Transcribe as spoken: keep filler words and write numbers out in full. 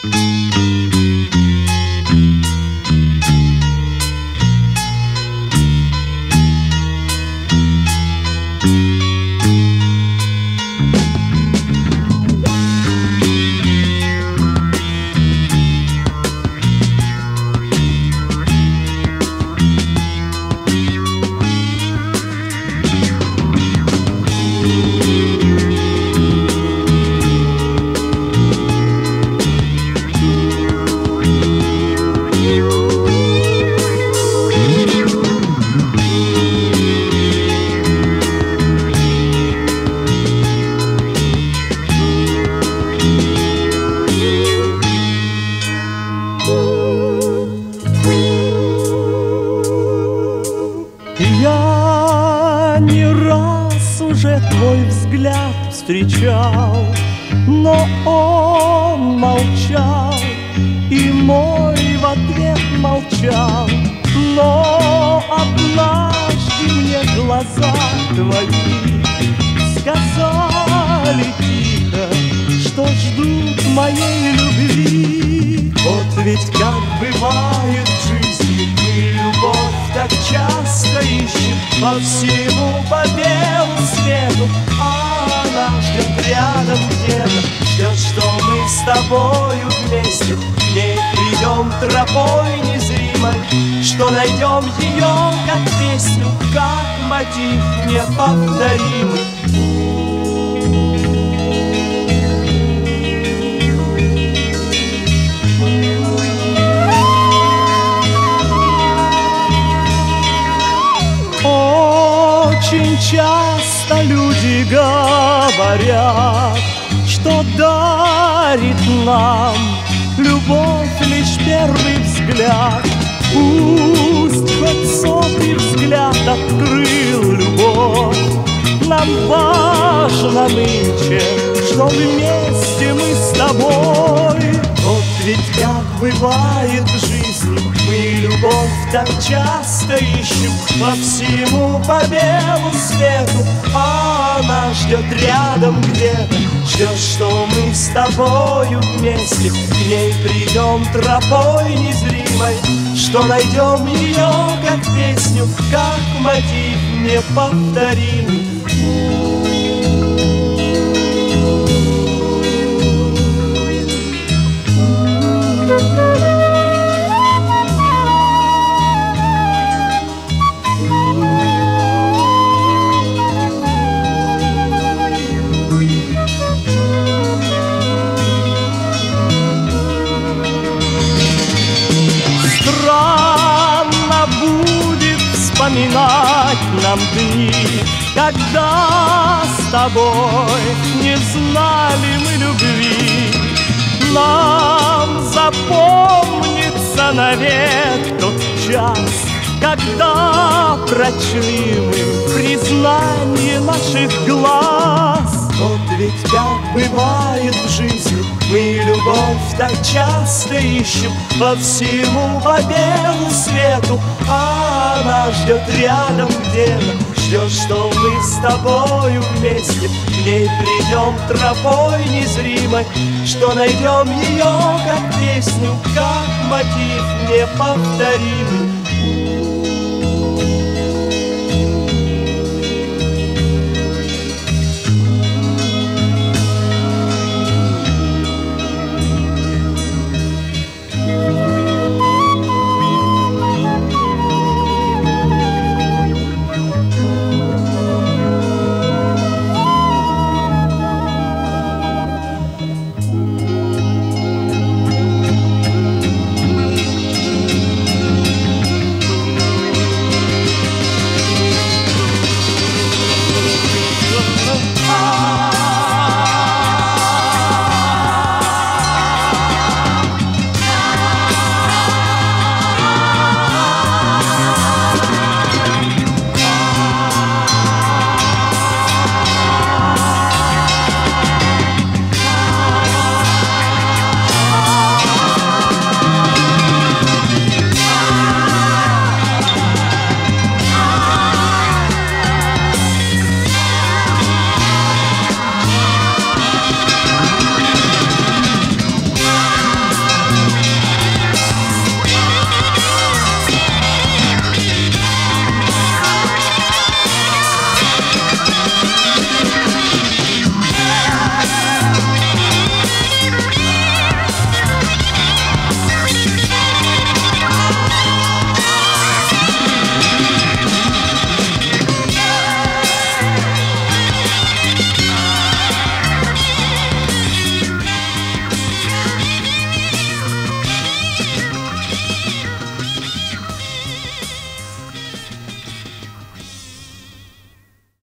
Я не раз уже твой взгляд встречал, но он молчал, и мой в ответ молчал. Но однажды мне глаза твои сказали тихо, что ждут моей любви. Вот ведь как бывает в жизни, мы любовь так часто ищем по всему, по белу свету, а она ждет рядом где-то, ждет, что мы с тобою вместе к ней придем тропой незримой, что найдем ее как песню, как мотив неповторимый. Очень часто люди говорят, что дарит нам любовь лишь первый взгляд. Пусть хоть сотый взгляд открыл любовь, нам важно нынче, что вместе мы с тобой. Вот ведь как бывает в жизни, мы любовь так часто ищем по всему, по белу свету, а она ждет рядом где-то, ждет, что мы с тобою вместе к ней придем тропой незримой, что найдем ее как песню, как мотив неповторимый. Странно будет вспоминать нам дни, когда с тобой не знали мы любви. Нам запомнится навек тот час, когда прочли мы признание наших глаз. Вот ведь как бывает в жизни, мы любовь так часто ищем по всему, по белу свету, а она ждет рядом где-то, ждет, что мы с тобою вместе к ней придем тропой незримой, что найдем ее как песню, как мотив неповторимый.